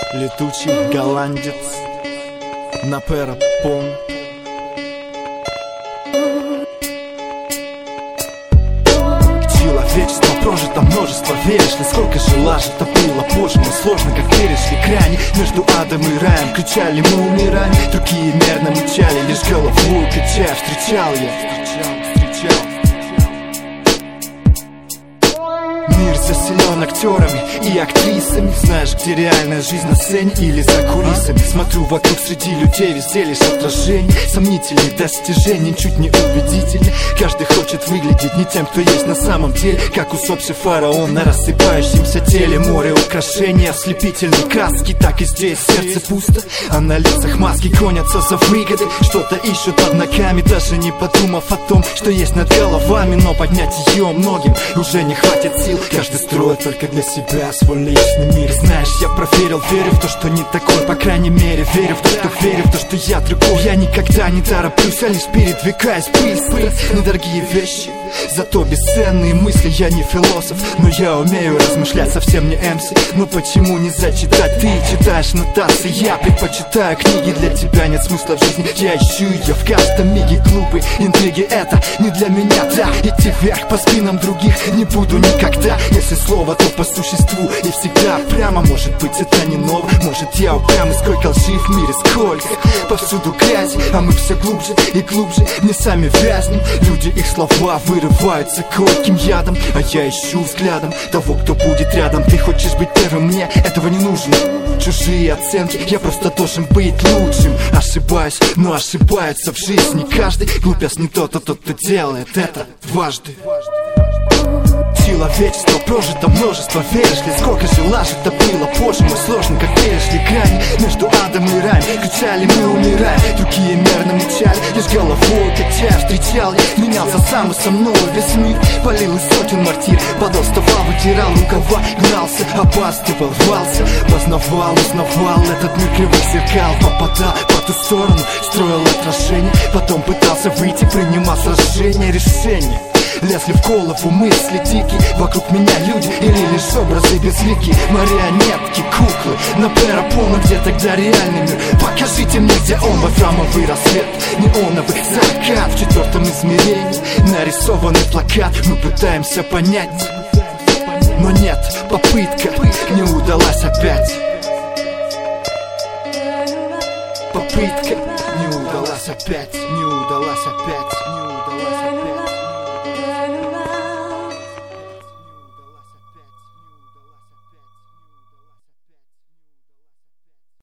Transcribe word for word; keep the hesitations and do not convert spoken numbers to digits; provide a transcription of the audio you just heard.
Летучий голландец на Перапон. Человечество прожито множество, веришь ли, сколько же лажито было, боже мой, сложно, как веришь ли, крайне между адом и раем. Кричали мы умираем, другие мерно мычали, лишь голову качая. Встречал я, встречал, встречал. Мир заселен актерами и актрисами. Знаешь, где реальная жизнь на сцене или за кулисами. Смотрю вокруг, среди людей везде лишь отражение сомнительных достижений, чуть не убедительны. Каждый хочет выглядеть не тем, кто есть на самом деле. Как усопший фараон на рассыпающемся теле. Море украшений, ослепительные краски. Так и здесь сердце пусто, а на лицах маски гонятся за выгодой. Что-то ищут под ногами, даже не подумав о том, что есть над головами. Но поднять ее многим уже не хватит сил. Каждый строит только для себя свой личный мир. Знаешь, я проверил, верю в то, что не такой. По крайней мере, верю в то, что верю в то, что я другой. Я никогда не тороплюсь, а лишь передвигаюсь быстро. Недорогие вещи, зато бесценные мысли. Я не философ, но я умею размышлять, совсем не эм си. Но почему не зачитать? Ты читаешь нотации, я предпочитаю книги. Для тебя нет смысла в жизни, я ищу ее в каждом миге. Глупые интриги, это не для меня, да. Идти вверх по спинам других не буду никогда. Если слово, то по существу и всегда прямо. Может быть, это не ново, может, я упрямый. Сколько лжи в мире, сколько повсюду грязи, а мы все глубже и глубже не сами вязнем. Люди, их слова вырываются горьким ядом, а я ищу взглядом того, кто будет рядом. Ты хочешь быть первым, мне этого не нужно. Чужие оценки, я просто должен быть лучшим. Ошибаюсь, но ошибается в жизни каждый. Глупец не тот, а тот, кто делает это дважды. Человечество прожито множество, веришь ли, сколько же лажито было, боже мой, сложно, как веришь ли, грани между адом и раем. Кричали мы умираем, другие мерно мычали, лишь головой качая. Встречал я, менялся сам и со мной весь мир. Полил из сотен мартир, подол вставал, вытирал рукава, гнался, опаздывал, рвался, познавал, узнавал этот мир кривых зеркал. Попадал по ту сторону, строил отражение, потом пытался выйти, принимал сражения, решения. Лезли в голову мысли дикие, вокруг меня люди или лишь образы безликие. Марионетки, куклы на Перапон, где тогда реальный мир? Покажите мне, где он, вольфрамовый рассвет, неоновый закат в четвертом измерении. Нарисованный плакат, мы пытаемся понять, но нет, попытка не удалась опять. Попытка не удалась опять, не удалась опять, не удалась.